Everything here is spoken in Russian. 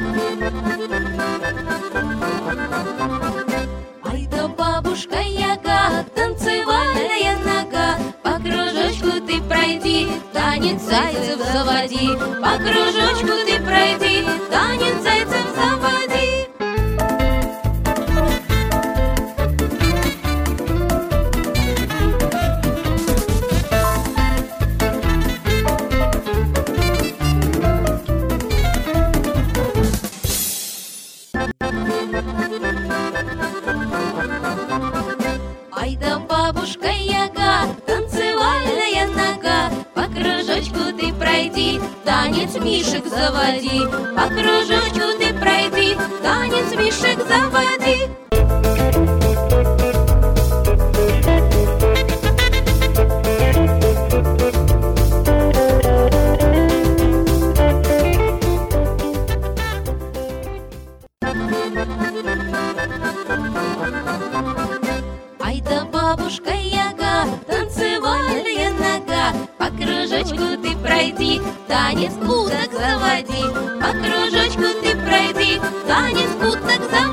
Ай да бабушка Яга, танцевальная нога, по кружочку ты пройди, танец зайцев заводи. По кружочку ты пройди, танец зайцев заводи. Ай да бабушка Яга, танцевальная нога, по кружочку ты пройди, танец мишек заводи. По кружочку ты пройди, танец мишек заводи. Ай да бабушка Яга, танцевальная нога, по кружочку ты пройди, танец уток заводи. По кружочку ты пройди, танец уток заводи.